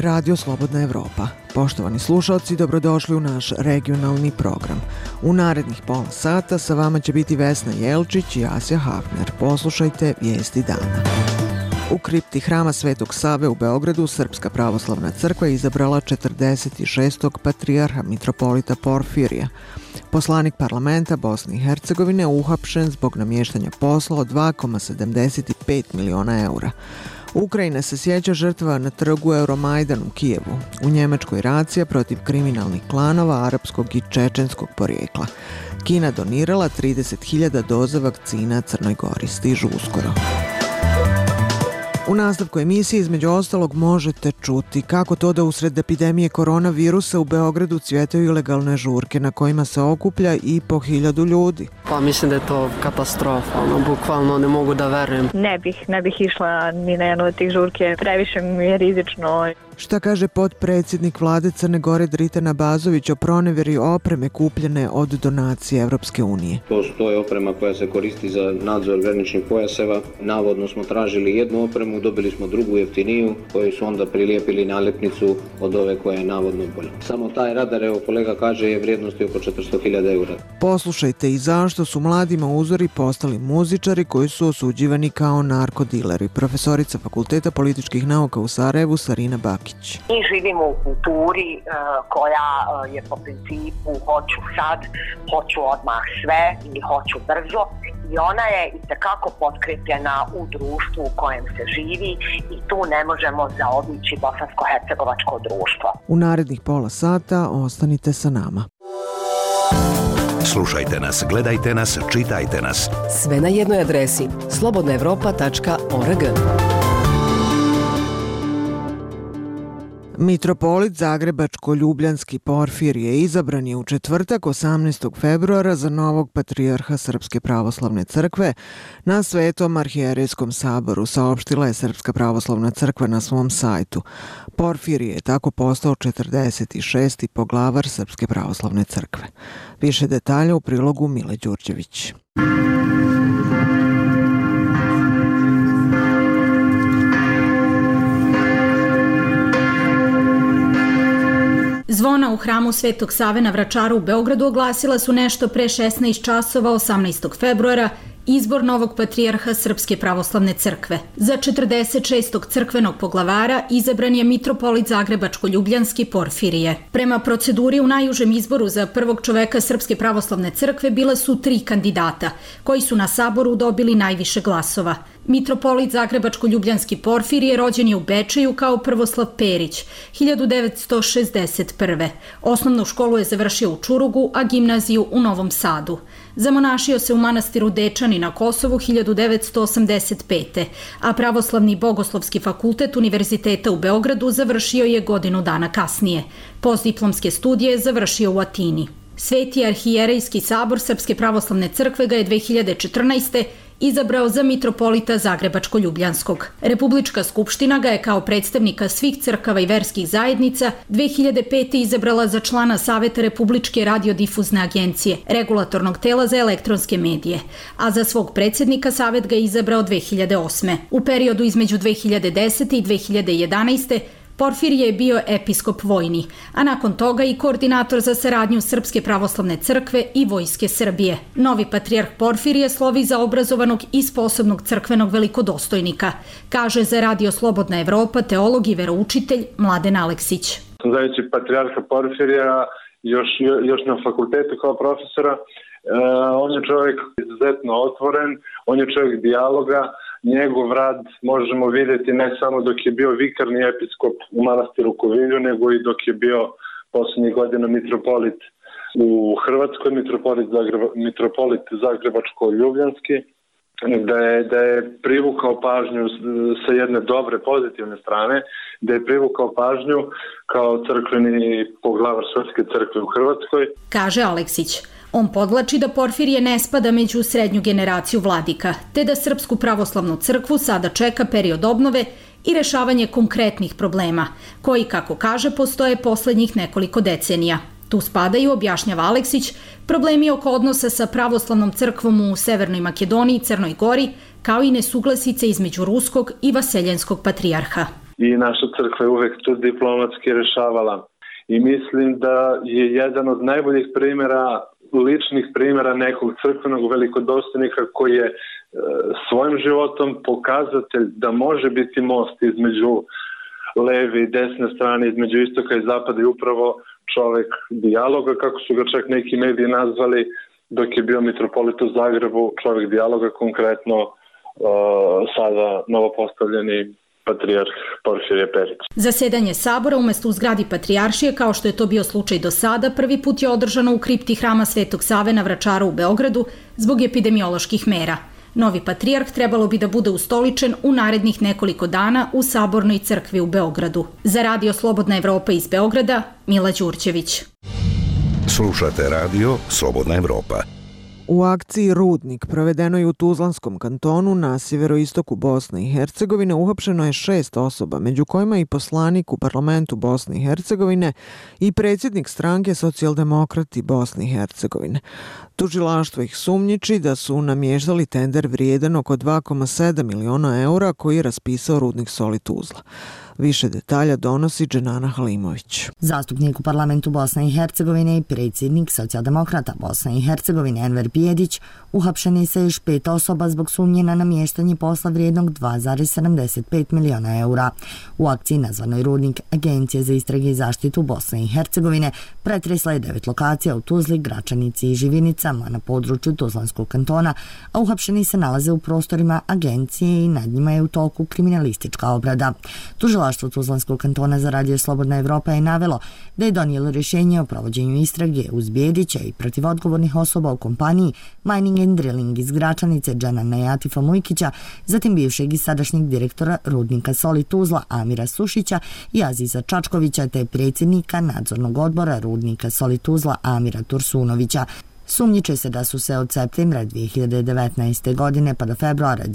Radio Slobodna Evropa. Poštovani slušalci, dobrodošli u naš regionalni program. U narednih pola sata sa vama će biti Vesna Jelčić i Asja Hafner. Poslušajte vijesti dana. U kripti Hrama Svetog Save u Beogradu Srpska pravoslavna crkva je izabrala 46. patrijarha mitropolita Porfirija. Poslanik parlamenta Bosne i Hercegovine uhapšen zbog namještanja posla od 2,75 miliona eura. Ukrajina se sjeća žrtva na trgu Euromajdan u Kijevu. U Njemačkoj racija protiv kriminalnih klanova arapskog i čečenskog porijekla. Kina donirala 30.000 doza vakcina Crnoj Gori. Stižu uskoro. U nastavku emisije između ostalog možete čuti kako to da usred epidemije koronavirusa u Beogradu cvjetaju ilegalne žurke na kojima se okuplja i po 1000 ljudi. Pa mislim da je to katastrofa, bukvalno ne mogu da verujem. Ne bih išla ni na jednu od tih žurke, previše mi je rizično. Šta kaže potpredsjednik vlade Crne Gore Dritan Abazović o pronevjeri opreme kupljene od donacije Evropske unije? To je oprema koja se koristi za nadzor graničnih pojaseva. Navodno smo tražili jednu opremu, dobili smo drugu jeftiniju koju su onda prilijepili nalepnicu od ove koja je navodno bolja. Samo taj radar, evo kolega kaže, je vrijednosti oko 400.000 eura. Poslušajte i zašto su mladima uzori postali muzičari koji su osuđivani kao narkodileri. Profesorica Fakulteta političkih nauka u Sarajevu Sarina Bakić. Mi živimo u kulturi koja je po principu hoću sad, hoću odmah sve ili hoću brzo i ona je itekako potkrepljena u društvu u kojem se živi i tu ne možemo zaobići bosansko-hercegovačko društvo. U narednih pola sata ostanite sa nama. Slušajte nas, gledajte nas, čitajte nas. Sve na jednoj adresi slobodnaevropa.org. Mitropolit Zagrebačko-Ljubljanski Porfirije izabran je u četvrtak 18. februara za novog patrijarha Srpske pravoslavne crkve na Svetom arhijerejskom saboru, saopštila je Srpska pravoslavna crkva na svom sajtu. Porfirije je tako postao 46. poglavar Srpske pravoslavne crkve. Više detalja u prilogu Mile Đurđević. Zvona u hramu Svetog Save na Vračaru u Beogradu oglasila su nešto pre 16 časova 18. februara izbor novog patrijarha Srpske pravoslavne crkve. Za 46. crkvenog poglavara izabran je mitropolit Zagrebačko-Ljubljanski Porfirije. Prema proceduri u najužem izboru za prvog čoveka Srpske pravoslavne crkve bile su 3 kandidata, koji su na saboru dobili najviše glasova. Mitropolit Zagrebačko-Ljubljanski Porfirije rođen je u Bečeju kao Prvoslav Perić, 1961. Osnovnu školu je završio u Čurugu, a gimnaziju u Novom Sadu. Zamonašio se u manastiru Dečani na Kosovu 1985. a Pravoslavni bogoslovski fakultet Univerziteta u Beogradu završio je godinu dana kasnije. Postdiplomske studije je završio u Atini. Sveti arhijerejski sabor Srpske pravoslavne crkve ga je 2014. izabrao za mitropolita Zagrebačko-Ljubljanskog. Republička skupština ga je kao predstavnika svih crkava i verskih zajednica 2005. izabrala za člana Saveta Republičke radiodifuzne agencije, regulatornog tela za elektronske medije, a za svog predsjednika Savet ga je izabrao 2008. U periodu između 2010. i 2011. Porfirije je bio episkop vojni, a nakon toga i koordinator za saradnju Srpske pravoslavne crkve i Vojske Srbije. Novi patrijarh Porfirije slovi za obrazovanog i sposobnog crkvenog velikodostojnika, kaže za Radio Slobodna Evropa teolog i veroučitelj Mladen Aleksić. Znajući patrijarha Porfirija još na fakultetu kao profesora, on je čovjek izuzetno otvoren, on je čovjek dijaloga. Njegov rad možemo vidjeti ne samo dok je bio vikarni episkop u manastiru Kovilju, nego i dok je bio posljednjih godina mitropolit u Hrvatskoj, mitropolit Zagrebačko-Ljubljanski, da je privukao pažnju sa jedne dobre, pozitivne strane, da je privukao pažnju kao crkveni poglavar Srpske crkve u Hrvatskoj. Kaže Aleksić. On podvlači da Porfirije ne spada među srednju generaciju vladika, te da Srpsku pravoslavnu crkvu sada čeka period obnove i rešavanje konkretnih problema, koji, kako kaže, postoje poslednjih nekoliko decenija. Tu spadaju, objašnjava Aleksić, problemi oko odnosa sa pravoslavnom crkvom u Severnoj Makedoniji i Crnoj Gori, kao i nesuglasice između ruskog i vaseljenskog patrijarha. i naša crkva je uvek to diplomatski rešavala. I mislim da je jedan od najboljih primjera, ličnih primjera nekog crkvenog velikodostojnika koji je svojim životom pokazatelj da može biti most između leve i desne strane, između istoka i zapada i upravo čovek dijaloga, kako su ga čak neki mediji nazvali, dok je bio mitropolit u Zagrebu, čovek dijaloga, konkretno sada novopostavljeni patrijarh Porfirije Perić. Zasedanje sabora umesto u zgradi Patrijaršije, kao što je to bio slučaj do sada, prvi put je održano u kripti hrama Svetog Save na Vračaru u Beogradu zbog epidemioloških mera. Novi patrijarh trebalo bi da bude ustoličen u narednih nekoliko dana u Sabornoj crkvi u Beogradu. Za Radio Slobodna Evropa iz Beograda, Mila Đurđević. Slušate radio Slobodna Evropa. U akciji Rudnik, provedenoj u Tuzlanskom kantonu na sjeveroistoku Bosne i Hercegovine, uhapšeno je 6 osoba, među kojima i poslanik u parlamentu Bosne i Hercegovine i predsjednik stranke Socijaldemokrati Bosne i Hercegovine. Tužilaštvo ih sumnjiči da su namještali tender vrijedan oko 2,7 miliona eura koji je raspisao Rudnik Soli Tuzla. Više detalja donosi Dženana Halimović. Zastupnik u parlamentu Bosne i Hercegovine i predsjednik Socijaldemokrata Bosne i Hercegovine Enver Bijedić uhapšeni sa još 5 osoba zbog sumnje na namještanje posla vrijednog 2,75 miliona eura. U akciji nazvanoj Rudnik, Agencija za istrage i zaštitu Bosne i Hercegovine pretresla je 9 lokacija u Tuzli, Gračanici i Živinicama na području Tuzlanskog kantona, a uhapšeni se nalaze u prostorima agencije i nad njima je u toku kriminalistička obrada. Tužilaštvo Tuzlanskog kantona za Radio Slobodna Evropa je navelo da je donijelo rješenje o provođenju istrage uz Bijedića i protiv odgovornih osoba u kompaniji Mining and Drilling iz Gračanice Dženana Jatifa Mujkića, zatim bivšeg i sadašnjeg direktora Rudnika Soli Tuzla Amira Sušića i Aziza Čačkovića te predsjednika nadzornog odbora Rudnika Soli Tuzla Amira Tursunovića. Sumnjiče se da su se od septembra 2019. godine pa do februara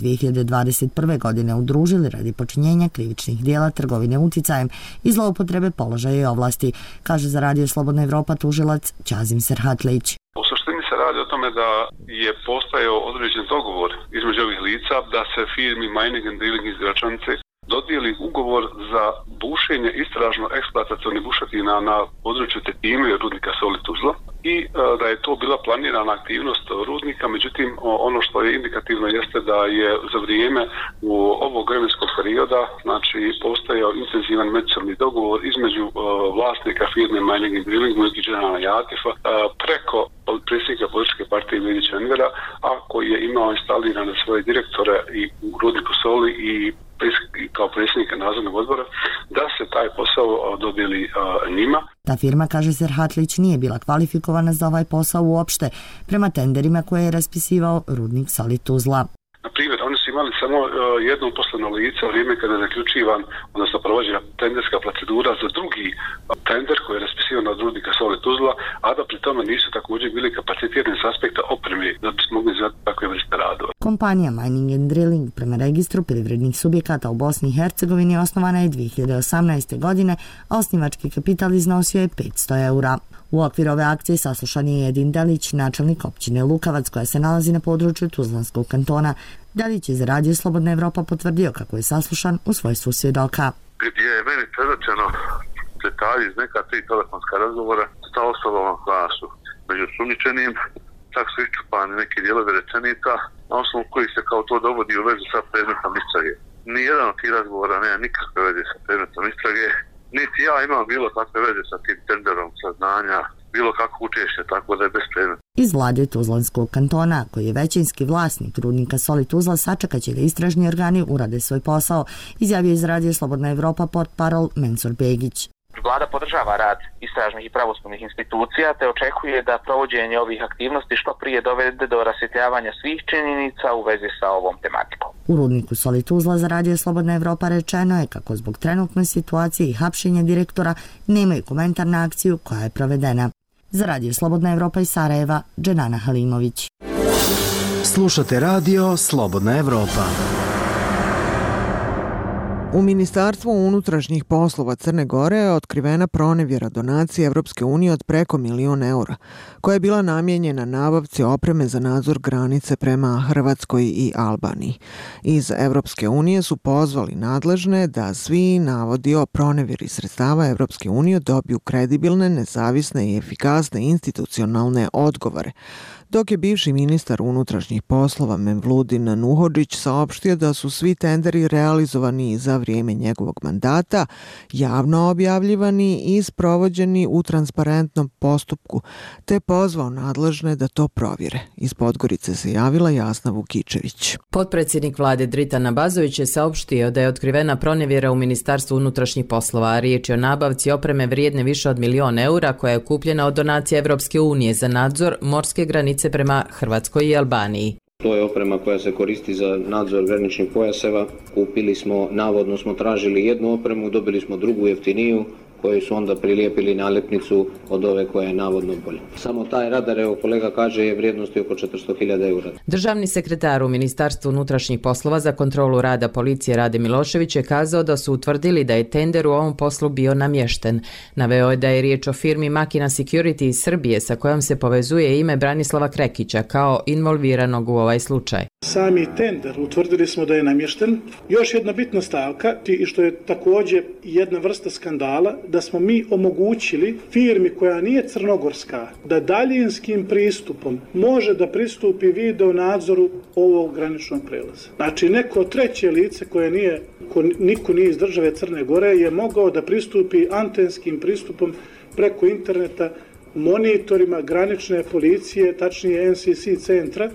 2021. godine udružili radi počinjenja krivičnih dijela trgovine uticajem i zloupotrebe položaja i ovlasti, kaže za Radio Slobodna Evropa tužilac Ćazim Serhatlić. U suštini se radi o tome da je postojao određen dogovor između ovih lica da se firmi Mining and Drilling iz Gračanice dodijeli ugovor za bušenje istražno-eksploatacionih bušotina na području Tetime i Rudnika Soli Tuzla i da je to bila planirana aktivnost rudnika, međutim ono što je indikativno jeste da je za vrijeme u ovog vremenskog perioda znači postojao intenzivan međusobni dogovor između vlasnika firme Mining and Drilling Mujkića Dženana Jatifa preko predsjednika političke partije Bijedića Envera, a koji je imao instalirane svoje direktore i u Rudniku Soli i kao predsjednika nadzornog odbora da se taj posao dodijeli njima. Ta firma, kaže Serhatlić, nije bila kvalifikovana za ovaj posao uopšte prema tenderima koje je raspisivao Rudnik Soli Tuzla. Na primjer, oni su imali samo jedno uposleno lice u vrijeme kada je zaključivan, odnosno provođena tenderska procedura za drugi tender koji je raspisivan od Rudnika Soli Tuzla, a da pri tome nisu također bili kapacitirani s aspekta opreme da bi mogli izvati takve vrste radova. Kompanija Mining and Drilling prema registru privrednih subjekata u Bosni i Hercegovini osnovana je 2018. godine, a osnivački kapital iznosio je 500 eura. U okviru ove akcije saslušan je Edin Delić, načelnik općine Lukavac koja se nalazi na području Tuzlanskog kantona. Delić je za Radio Slobodna Evropa potvrdio kako je saslušan u svojstvu svjedoka. Gdje je meni predočeno detalji iz neka 3 telefonska razgovora sa osobama koja su među sumnjičenim, čak su iščupani neki dijelovi rečenica na osnovu koji se kao to dovodi u vezu sa predmetom istrage. Nijedan od tih razgovora nema nikakve veze sa predmetom istrage, niti ja imam bilo takve veze sa tim tenderom saznanja, bilo kako učešće, tako da je bespredmetno. Iz vlade Tuzlanskog kantona, koji je većinski vlasnik Rudnika Soli Tuzla, sačekat će da istražni organi urade svoj posao, izjavio iz Radio Slobodna Evropa portparol Mensur Begić. Vlada podržava rad istražnih i pravosudnih institucija te očekuje da provođenje ovih aktivnosti što prije dovede do rasvjetljavanja svih činjenica u vezi sa ovom tematikom. U Rudniku Soli Tuzla za Radio Slobodna Evropa rečeno je kako zbog trenutne situacije i hapšenja direktora nemaju komentar na akciju koja je provedena. Za Radio Slobodna Evropa iz Sarajeva, Dženana Halimović. Slušate Radio Slobodna Evropa. U Ministarstvu unutrašnjih poslova Crne Gore je otkrivena pronevjera donacije Evropske unije od preko €1.000.000, koja je bila namijenjena nabavci opreme za nadzor granice prema Hrvatskoj i Albaniji. Iz Evropske unije su pozvali nadležne da svi navodi o pronevjeri sredstava Evropske unije dobiju kredibilne, nezavisne i efikasne institucionalne odgovore, dok je bivši ministar unutrašnjih poslova Mevludin Nuhodžić saopštio da su svi tenderi realizovani za vrijeme njegovog mandata, javno objavljivani i sprovođeni u transparentnom postupku, te pozvao nadležne da to provjere. Iz Podgorice se javila Jasna Vukičević. Potpredsjednik vlade Dritan Abazović je saopštio da je otkrivena pronevjera u Ministarstvu unutrašnjih poslova, a riječ je o nabavci opreme vrijedne više od €1.000.000 koja je kupljena od donacije Evropske unije za nadzor morske granice prema Hrvatskoj i Albaniji. To je oprema koja se koristi za nadzor graničnih pojaseva. Kupili smo, navodno smo tražili jednu opremu, dobili smo drugu jeftiniju, koju su onda prilijepili nalepnicu od ove koja je navodno bolja. Samo taj radar, evo kolega kaže, je vrijednosti oko 400.000 eura. Državni sekretar u Ministarstvu unutrašnjih poslova za kontrolu rada policije Rade Milošević je kazao da su utvrdili da je tender u ovom poslu bio namješten. Naveo je da je riječ o firmi Makina Security iz Srbije sa kojom se povezuje ime Branislava Krekića kao involviranog u ovaj slučaj. Sami tender utvrdili smo da je namješten. Još jedna bitna stavka, i što je također jedna vrsta skandala, da smo mi omogućili firmi koja nije crnogorska da daljinskim pristupom može da pristupi video nadzoru ovog graničnog prelaza. Znači neko treće lice koje niko nije iz države Crne Gore je mogao da pristupi antenskim pristupom preko interneta monitorima granične policije, tačnije NCC centra,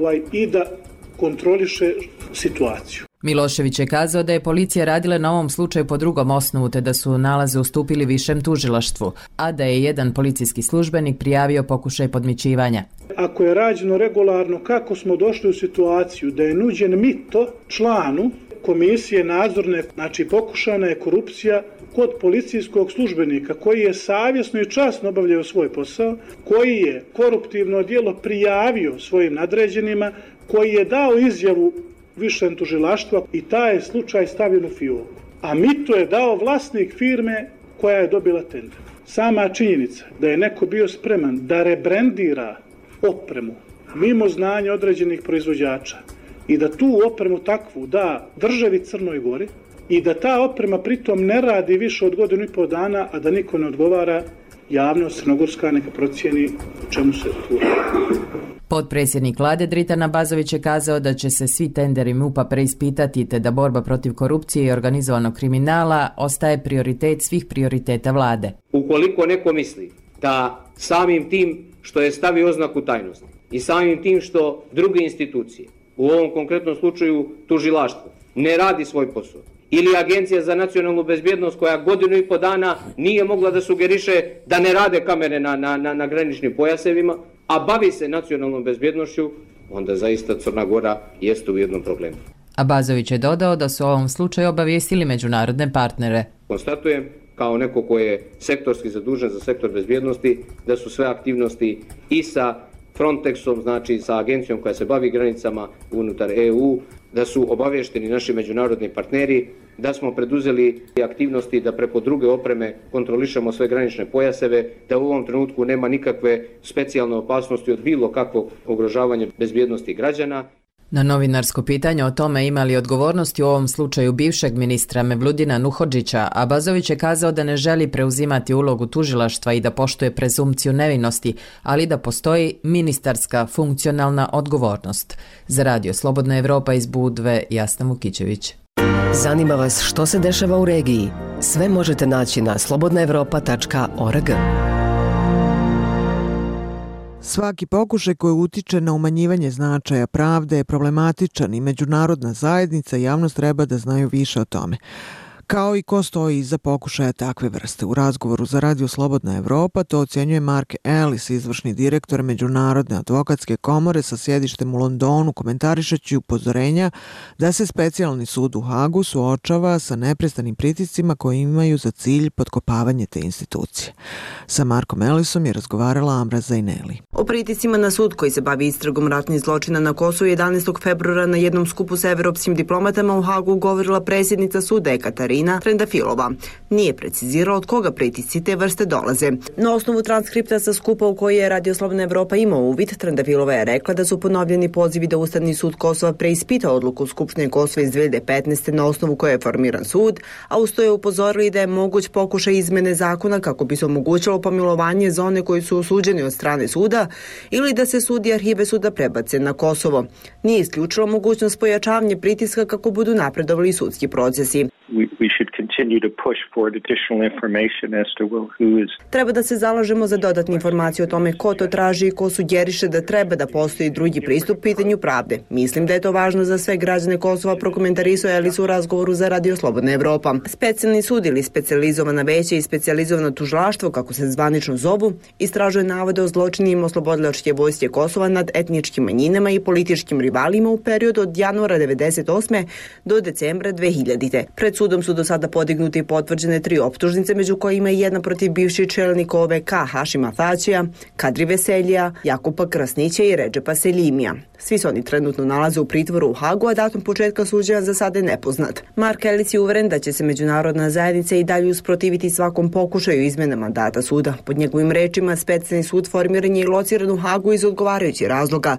i da kontroliše situaciju. Milošević je kazao da je policija radila na ovom slučaju po drugom osnovu te da su nalaze ustupili višem tužilaštvu, a da je jedan policijski službenik prijavio pokušaj podmićivanja. Ako je rađeno regularno, kako smo došli u situaciju da je nuđen mito članu komisije nadzorne, znači pokušana je korupcija kod policijskog službenika koji je savjesno i časno obavljao svoj posao, koji je koruptivno djelo prijavio svojim nadređenima, koji je dao izjavu višem tužilaštva i taj je slučaj stavljen u fijoku. A mito je dao vlasnik firme koja je dobila tender. Sama činjenica da je neko bio spreman da rebrandira opremu mimo znanja određenih proizvođača i da tu opremu takvu da državi Crnoj Gori i da ta oprema pritom ne radi više od 1,5 dana, a da niko ne odgovara, javnost crnogorska neka procijeni o čemu se tu radi. Potpredsjednik vlade Dritan Abazović je kazao da će se svi tenderi MUP-a preispitati te da borba protiv korupcije i organizovanog kriminala ostaje prioritet svih prioriteta vlade. Ukoliko neko misli da samim tim što je stavio oznaku tajnosti i samim tim što druge institucije, u ovom konkretnom slučaju tužilaštvo, ne radi svoj posao, ili Agencija za nacionalnu bezbjednost koja 1,5 dana nije mogla da sugeriše da ne rade kamere na graničnim pojasevima, a bavi se nacionalnom bezbjednošću, onda zaista Crna Gora jeste u jednom problemu. Abazović je dodao da su u ovom slučaju obavijestili međunarodne partnere. Konstatujem, kao neko ko je sektorski zadužen za sektor bezbjednosti, da su sve aktivnosti i sa Frontexom, znači sa agencijom koja se bavi granicama unutar EU, da su obavješteni naši međunarodni partneri, da smo preduzeli aktivnosti da preko druge opreme kontrolišemo sve granične pojaseve, da u ovom trenutku nema nikakve specijalne opasnosti od bilo kakvog ugrožavanja bezbjednosti građana. Na novinarsko pitanje o tome ima li odgovornosti u ovom slučaju bivšeg ministra Mevludina Nuhodžića, Abazović je kazao da ne želi preuzimati ulogu tužilaštva i da poštuje prezumpciju nevinosti, ali da postoji ministarska funkcionalna odgovornost. Za Radio Slobodna Evropa iz Budve, Jasna Vukičević. Zanima vas što se dešava u regiji? Sve možete naći na slobodnaevropa.org. Svaki pokušaj koji utiče na umanjivanje značaja pravde je problematičan i međunarodna zajednica i javnost treba da znaju više o tome. kao i ko stoji iza pokušaja takve vrste. U razgovoru za Radio Slobodna Evropa to ocjenjuje Mark Ellis, izvršni direktor Međunarodne advokatske komore sa sjedištem u Londonu, komentarišući upozorenja da se specijalni sud u Hagu suočava sa neprestanim pritiscima koji imaju za cilj potkopavanje te institucije. Sa Markom Ellisom je razgovarala Amra Zaineli. O pritiscima na sud koji se bavi istragom ratnih zločina na Kosovu 11. februara na jednom skupu sa evropskim diplomatama u Hagu govorila predsjednica suda Ekaterina Trendafilova. Nije precizirala od koga pritisci te vrste dolaze. Na osnovu transkripta sa skupa u koji je Radio Slobodna Evropa imao uvid, Trendafilova je rekla da su ponovljeni pozivi da Ustavni sud Kosova preispita odluku Skupštine Kosova iz 2015. na osnovu koje je formiran sud, a uz to je upozorili da je moguć pokušaj izmene zakona kako bi se omogućilo pomilovanje za one koji su osuđeni od strane suda ili da se sud i arhive suda prebace na Kosovo. Nije isključilo mogućnost pojačavanja pritiska kako budu napredovali sudski procesi. Treba da se zalažemo za dodatne informacije o tome ko to traži i ko sugeriše da treba da postoji drugi pristup pitanju pravde. Mislim da je to važno za sve građane Kosova, prokomentarisao Ellis u razgovoru za Radio Slobodna Evropa. Specijalni sud ili specijalizovana veća i specijalizovano tužilaštvo, kako se zvanično zovu, istražuje navode o zločinima oslobodilačke vojske Kosova nad etničkim manjinama i političkim rivalima u periodu od januara 1998. do decembra 2000. Pred sudom su do sada podignuti i potvrđene 3 optužnice, među kojima je jedna protiv bivših čelnika OVK Hašima Thaćija, Kadri Veseljija, Jakupa Krasnića i Redžepa Seljimija. Svi se oni trenutno nalaze u pritvoru u Hagu, a datum početka suđenja za sada je nepoznat. Mark Ellis je uveren da će se međunarodna zajednica i dalje usprotiviti svakom pokušaju izmene mandata suda. Pod njegovim rečima, specijalni sud formiran je i lociran u Hagu iz odgovarajućih razloga.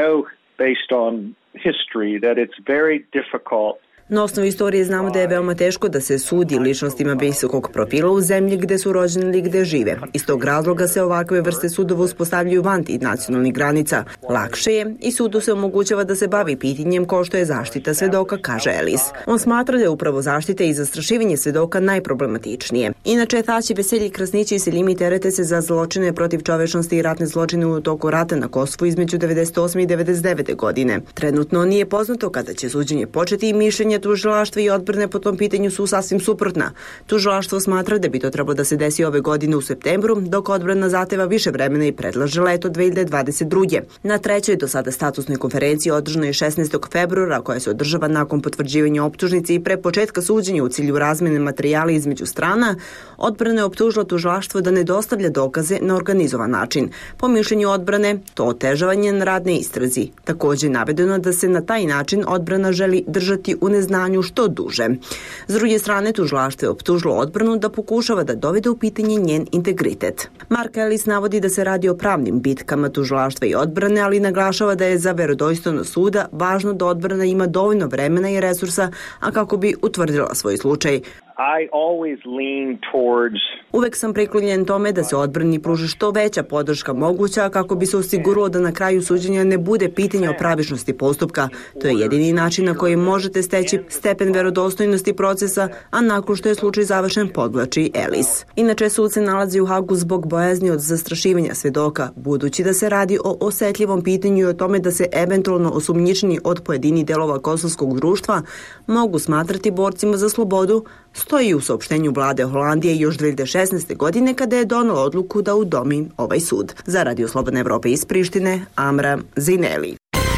Na osnovu istorije znamo da je veoma teško da se sudi ličnostima visokog profila u zemlji gde su rođeni ili gde žive. Iz tog razloga se ovakve vrste sudova uspostavljaju van nacionalnih granica. Lakše je i sudu se omogućava da se bavi pitanjem kao što je zaštita svedoka, kaže Ellis. On smatra da je upravo zaštita i zastrašivanje svedoka najproblematičnije. Inače, Thaći, Veselji, Krasnići i Seljimi terete se za zločine protiv čovečnosti i ratne zločine u toku rata na Kosovu između 1998. i 1999. godine. Trenutno nije poznato kada će suđenje početi i mišljenje tužilaštva i odbrane po tom pitanju su sasvim suprotna. Tužilaštvo smatra da bi to trebalo da se desi ove godine u septembru, dok odbrana zahteva više vremena i predlaže leto 2022. Na trećoj do sada statusnoj konferenciji održanoj 16. februara, koja se održava nakon potvrđivanja optužnice i pre početka suđenja u cilju razmene materijala između strana, odbrana je optužila tužilaštvo da ne dostavlja dokaze na organizovan način. Po mišljenju odbrane, to otežavanje na radne istrazi. Također je navedeno da se na taj način odbrana želi držati u neznanju što duže. S druge strane, tužilaštvo je optužilo odbranu da pokušava da dovede u pitanje njen integritet. Mark Ellis navodi da se radi o pravnim bitkama tužilaštva i odbrane, ali naglašava da je za verodostojnost suda važno da odbrana ima dovoljno vremena i resursa, a kako bi utvrdila svoj slučaj. Uvek sam priklonjen tome da se odbrani pruži što veća podrška moguća kako bi se osiguralo da na kraju suđenja ne bude pitanje o pravičnosti postupka. To je jedini način na koji možete steći stepen verodostojnosti procesa, a nakon što je slučaj završen, podvlači Ellis. Inače, sud se nalazi u Hagu zbog bojazni od zastrašivanja svedoka, budući da se radi o osetljivom pitanju i o tome da se eventualno osumnjičeni od pojedinih delova kosovskog društva mogu smatrati borcima za slobodu, stoji u saopštenju vlade Holandije još 2016. godine kada je donela odluku da udomi ovaj sud. Za Radio Slobodna Evropa iz Prištine, Amra Zaineli.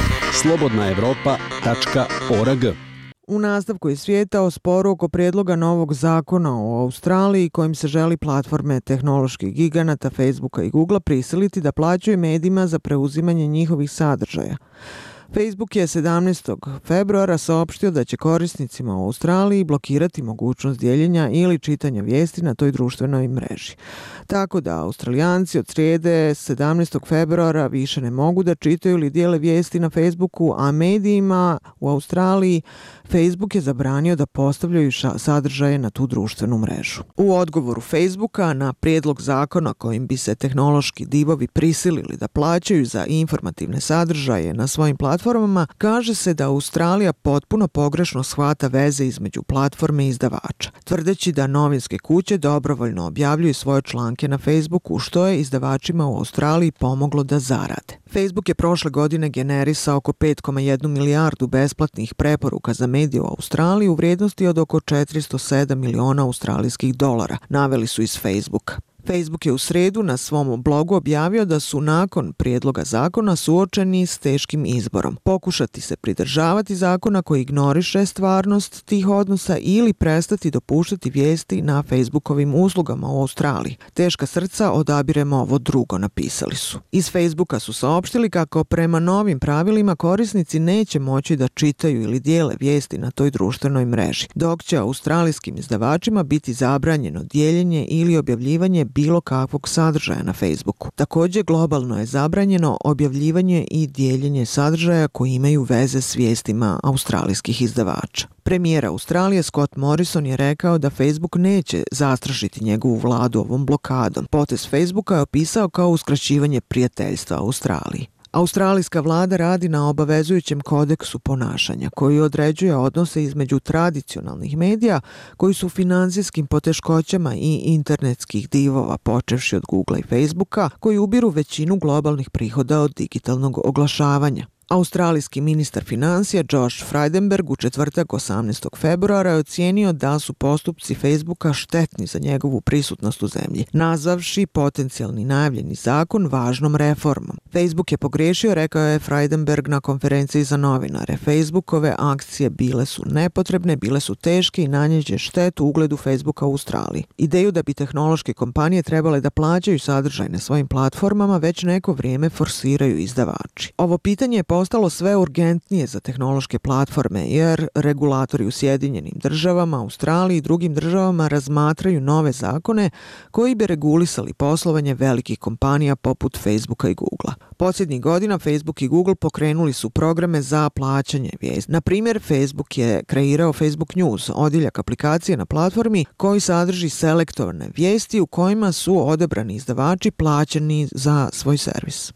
slobodnaevropa.org. U nastavku iz svijeta o sporu oko prijedloga novog zakona o Australiji kojim se želi platforme tehnoloških giganata Facebooka i Googlea prisiliti da plaćaju medijima za preuzimanje njihovih sadržaja. Facebook je 17. februara saopštio da će korisnicima u Australiji blokirati mogućnost dijeljenja ili čitanja vijesti na toj društvenoj mreži. Tako da Australijanci od srijede 17. februara više ne mogu da čitaju ili dijele vijesti na Facebooku, a medijima u Australiji Facebook je zabranio da postavljaju sadržaje na tu društvenu mrežu. U odgovoru Facebooka na prijedlog zakona kojim bi se tehnološki divovi prisilili da plaćaju za informativne sadržaje na svojim platformama, platformama, kaže se da Australija potpuno pogrešno shvata veze između platforme i izdavača, tvrdeći da novinske kuće dobrovoljno objavljuju svoje članke na Facebooku, što je izdavačima u Australiji pomoglo da zarade. Facebook je prošle godine generisao oko 5,1 milijardu besplatnih preporuka za medije u Australiji u vrijednosti od oko 407 miliona australijskih dolara, naveli su iz Facebooka. Facebook je u sredu na svom blogu objavio da su nakon prijedloga zakona suočeni s teškim izborom. Pokušati se pridržavati zakona koji ignoriše stvarnost tih odnosa ili prestati dopuštati vijesti na Facebookovim uslugama u Australiji. Teška srca, odabiremo ovo drugo, napisali su. Iz Facebooka su saopštili kako prema novim pravilima korisnici neće moći da čitaju ili dijele vijesti na toj društvenoj mreži, dok će australijskim izdavačima biti zabranjeno dijeljenje ili objavljivanje bilo kakvog sadržaja na Facebooku. Također, globalno je zabranjeno objavljivanje i dijeljenje sadržaja koji imaju veze s vijestima australijskih izdavača. Premijer Australije Scott Morrison je rekao da Facebook neće zastrašiti njegovu vladu ovom blokadom. Potez Facebooka je opisao kao uskraćivanje prijateljstva Australiji. Australijska vlada radi na obavezujućem kodeksu ponašanja koji određuje odnose između tradicionalnih medija koji su u financijskim poteškoćama i internetskih divova, počevši od Googlea i Facebooka, koji ubiru većinu globalnih prihoda od digitalnog oglašavanja. Australijski ministar financija Josh Frydenberg u četvrtak 18. februara je ocijenio da su postupci Facebooka štetni za njegovu prisutnost u zemlji, nazvavši potencijalni najavljeni zakon važnom reformom. Facebook je pogrešio, rekao je Frydenberg na konferenciji za novinare. Facebookove akcije bile su nepotrebne, bile su teške i nanjeće štetu ugledu Facebooka u Australiji. Ideju da bi tehnološke kompanije trebale da plaćaju sadržaj na svojim platformama već neko vrijeme forsiraju izdavači. Ovo pitanje je postalo sve urgentnije za tehnološke platforme jer regulatori u Sjedinjenim državama, Australiji i drugim državama razmatraju nove zakone koji bi regulisali poslovanje velikih kompanija poput Facebooka i Googlea. Posljednjih godina Facebook i Google pokrenuli su programe za plaćanje vijesti. Na primjer, Facebook je kreirao Facebook News, odjeljak aplikacije na platformi koji sadrži selektovane vijesti u kojima su odabrani izdavači plaćeni za svoj servis.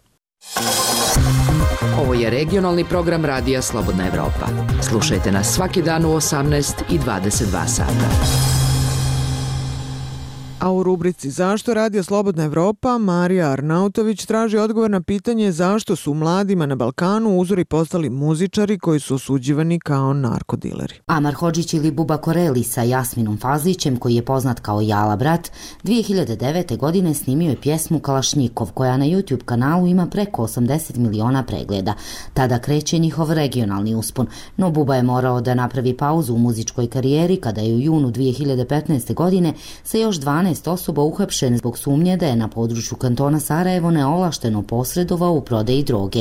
Ovo je regionalni program Radija Slobodna Evropa. Slušajte nas svaki dan u 18 i 22 sata. A u rubrici Zašto Radio Slobodna Evropa Marija Arnautović traži odgovor na pitanje zašto su mladima na Balkanu uzori postali muzičari koji su osuđivani kao narkodileri. Amar Hodžić ili Buba Koreli sa Jasminom Fazlićem, koji je poznat kao Jala brat, 2009. godine snimio je pjesmu Kalašnjikov, koja na YouTube kanalu ima preko 80 miliona pregleda. Tada kreće njihov regionalni uspon, no Buba je morao da napravi pauzu u muzičkoj karijeri kada je u junu 2015. godine sa još 12 osoba uhapšen zbog sumnje da je na području kantona Sarajevo neovlašteno posredovao u prodaji droge.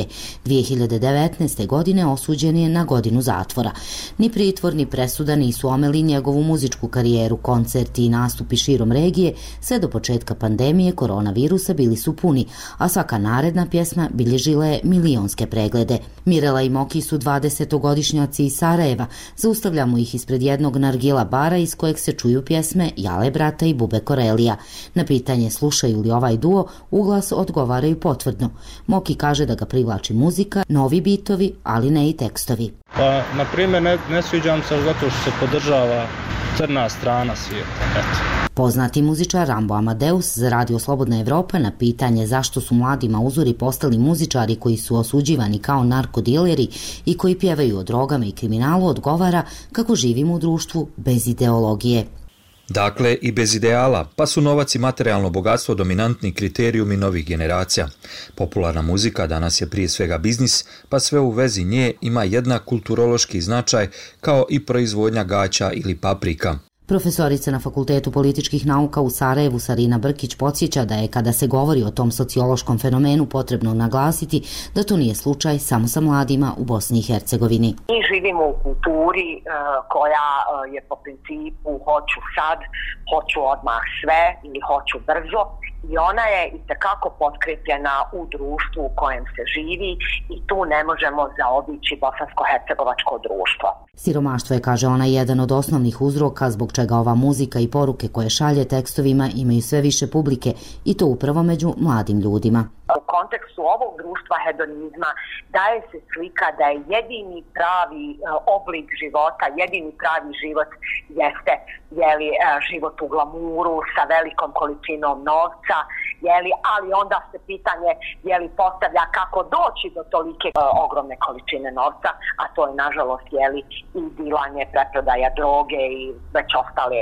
2019. godine osuđen je na godinu zatvora. Ni pritvor ni presuda nisu omeli njegovu muzičku karijeru. Koncerti i nastupi širom regije sve do početka pandemije koronavirusa bili su puni, a svaka naredna pjesma bilježila je milionske preglede. Mirela i Moki su 20-godišnjaci iz Sarajeva. Zaustavljamo ih ispred jednog nargila bara iz kojeg se čuju pjesme Jale brata i Bube Korelija. Na pitanje slušaju li ovaj duo, uglas odgovaraju potvrdno. Moki kaže da ga privlači muzika, novi bitovi, ali ne i tekstovi. Pa, na primjer, ne sviđam se zato što se podržava crna strana svijeta. Eto. Poznati muzičar Rambo Amadeus za Radio Slobodna Evropa na pitanje zašto su mladima uzori postali muzičari koji su osuđivani kao narkodileri i koji pjevaju o drogama i kriminalu odgovara kako živimo u društvu bez ideologije. Dakle, i bez ideala, pa su novac i materijalno bogatstvo dominantni kriterijumi novih generacija. Popularna muzika danas je prije svega biznis, pa sve u vezi nje ima jednak kulturološki značaj kao i proizvodnja gaća ili paprika. Profesorica na Fakultetu političkih nauka u Sarajevu Sarina Brkić podsjeća da je kada se govori o tom sociološkom fenomenu potrebno naglasiti da to nije slučaj samo sa mladima u Bosni i Hercegovini. Mi živimo u kulturi koja je po principu hoću sad, hoću odmah sve ili hoću brzo i ona je itekako potkrepljena u društvu u kojem se živi i tu ne možemo zaobići bosansko-hercegovačko društvo. Siromaštvo je, kaže ona, jedan od osnovnih uzroka zbog čega ova muzika i poruke koje šalje tekstovima imaju sve više publike i to upravo među mladim ljudima. U kontekstu ovog društva hedonizma daje se slika da je jedini pravi oblik života, jedini pravi život jeste život u glamuru sa velikom količinom novca, ali onda se pitanje postavlja kako doći do tolike ogromne količine novca, a to je nažalost i dilanje, preprodaja droge i već ostali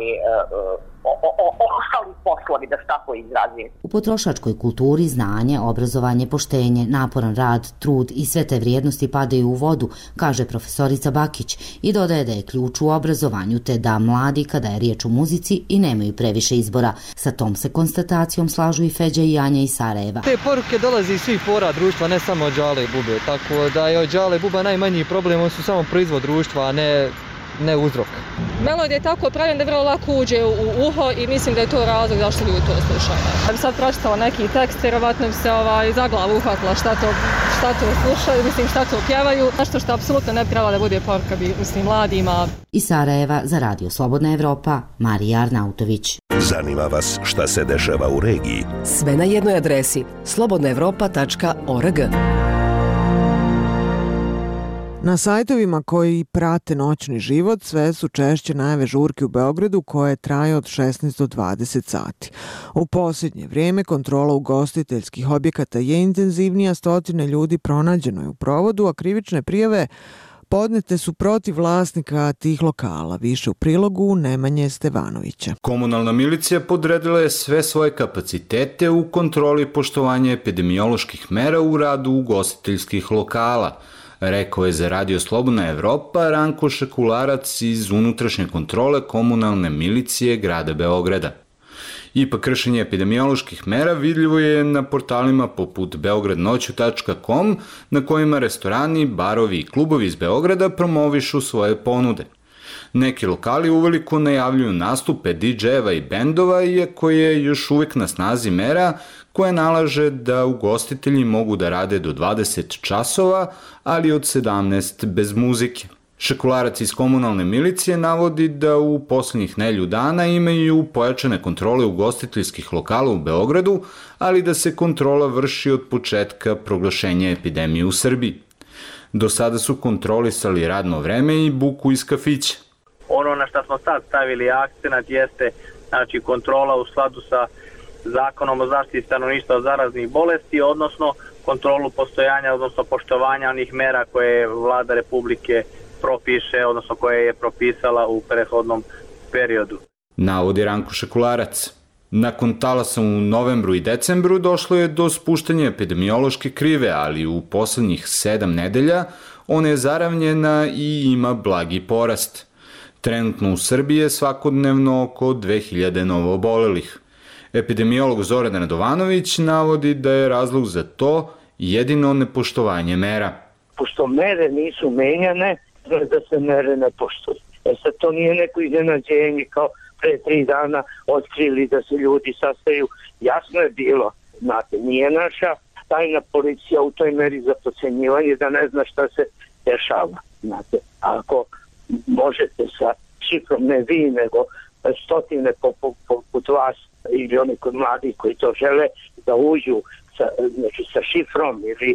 poslovi, da se tako izrazim. U potrošačkoj kulturi znanje, obrazovanje, poštenje, naporan rad, trud i sve te vrijednosti padaju u vodu, kaže profesorica Bakić i dodaje da je ključ u obrazovanju te da mladi kada je riječ o muzici i nemaju previše izbora. Sa tom se konstatacijom slažu i Feđa i Anja iz Sarajeva. Te poruke dolaze iz svih pora društva, ne samo od Đale i Bube, tako da je od Đale i Buba najmanji problem, oni su samo proizvod društva, a ne uzrok. Melodija je tako pravljena da vrlo lako uđe u uho i mislim da je to razlog zašto ljudi to slušaju. Da bi sad pročitala neki tekst, vjerovatno bi se za glavu uhvatila šta to slušaju, šta to pjevaju. Nešto što apsolutno ne bi trebalo da bude poruka mladima. Iz Sarajeva za Radio Slobodna Evropa, Marija Arnautović. Zanima vas šta se dešava u regiji? Sve na jednoj adresi slobodnaevropa.org. Na sajtovima koji prate noćni život sve su češće najave žurke u Beogradu koje traje od 16 do 20 sati. U posljednje vrijeme kontrola ugostiteljskih objekata je intenzivnija, stotine ljudi pronađeno je u provodu, a krivične prijave podnete su protiv vlasnika tih lokala. Više u prilogu Nemanje Stevanovića. Komunalna milicija podredila je sve svoje kapacitete u kontroli poštovanja epidemioloških mera u radu ugostiteljskih lokala, rekao je za Radio Slobodna Evropa Ranko Šekularac iz unutrašnje kontrole komunalne milicije grada Beograda. Ipak kršenje epidemioloških mera vidljivo je na portalima poput beogradnoću.com na kojima restorani, barovi i klubovi iz Beograda promovišu svoje ponude. Neki lokali uveliko najavljuju nastupe DJ-eva i bendova, iako je još uvijek na snazi mera koja nalaže da ugostitelji mogu da rade do 20 časova, ali od 17 bez muzike. Šekularac iz komunalne milicije navodi da u posljednjih nedelju dana imaju pojačane kontrole ugostiteljskih lokala u Beogradu, ali da se kontrola vrši od početka proglašenja epidemije u Srbiji. Do sada su kontrolisali radno vreme i buku iz kafića. Ono na što smo sad stavili akcenat jeste kontrola u skladu sa Zakonom o zaštiti stanovništva od zaraznih bolesti, odnosno kontrolu postojanja, odnosno poštovanja onih mera koje vlada Republike propiše, odnosno koje je propisala u prethodnom periodu. Navodi Ranko Šekularac. Nakon talasa u novembru i decembru došlo je do spuštanja epidemiološke krive, ali u poslednjih 7 nedelja ona je zaravnjena i ima blagi porast. Trenutno u Srbiji je svakodnevno oko 2000 novoobolelih. Epidemiolog Zoran Radovanović navodi da je razlog za to jedino nepoštovanje mera. Pošto mere nisu menjane, da se mere ne poštuju. Sad to nije neko iznenađenje kao pre 3 dana otkrili da se ljudi sastaju. Jasno je bilo, znate, nije naša tajna policija u toj meri za procenjivanje da ne zna šta se dešava. Znate, ako možete sa šifrom, ne vi, nego stotine poput vas ili oni kod mladih koji to žele da uđu sa šifrom ili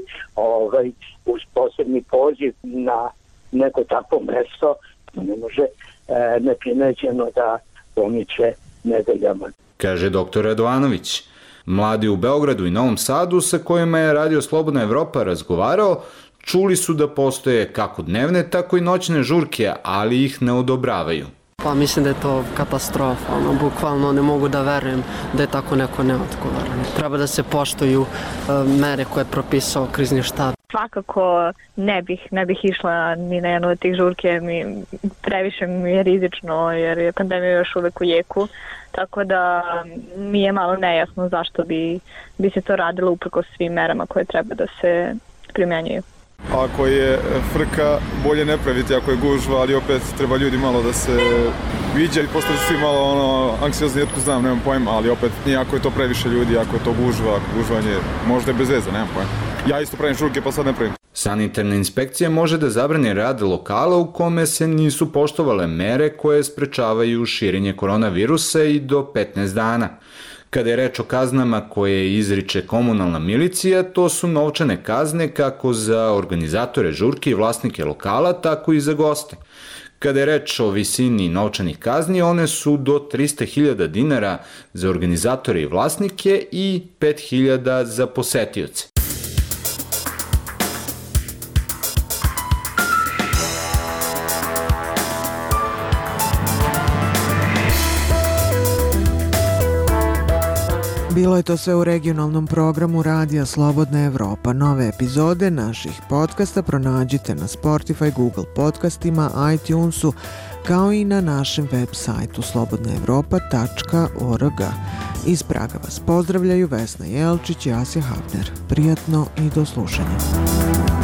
uz posebni poziv na neko takvo mesto, ne može neprimećeno da pomiče nedeljama. Kaže dr. Radovanović. Mladi u Beogradu i Novom Sadu sa kojima je Radio Slobodna Evropa razgovarao, čuli su da postoje kako dnevne, tako i noćne žurke, ali ih ne odobravaju. Pa mislim da je to katastrofa, bukvalno ne mogu da verujem da je tako neko neodgovoran. Treba da se poštuju mere koje je propisao krizni štab. Svakako ne bih išla ni na jednu od tih žurke, previše mi je rizično jer je pandemija još uvek u jeku, tako da mi je malo nejasno zašto bi se to radilo uprkos svim merama koje treba da se primenjuju. Ako je frka, bolje ne praviti ako je gužva, ali opet treba ljudi malo da se viđa i postali svi malo anksiozni, jetko znam, nemam pojma, ali opet nije ako je to previše ljudi, ako je to gužva, ako gužvanje, možda je bez veze, nemam pojma. Ja isto pravim žurke, pa sad ne pravim. Sanitarna inspekcija može da zabrani rad lokala u kome se nisu poštovale mere koje sprečavaju širenje koronavirusa i do 15 dana. Kada je reč o kaznama koje izriče komunalna milicija, to su novčane kazne kako za organizatore žurke i vlasnike lokala, tako i za goste. Kada je reč o visini novčanih kazni, one su do 300.000 dinara za organizatore i vlasnike i 5.000 za posetioce. Bilo je to sve u regionalnom programu Radija Slobodna Evropa. Nove epizode naših podcasta pronađite na Spotify, Google podcastima, iTunesu, kao i na našem web sajtu slobodnaevropa.org. Iz Praga vas pozdravljaju Vesna Jelčić i Asja Hafner. Prijatno i do slušanja.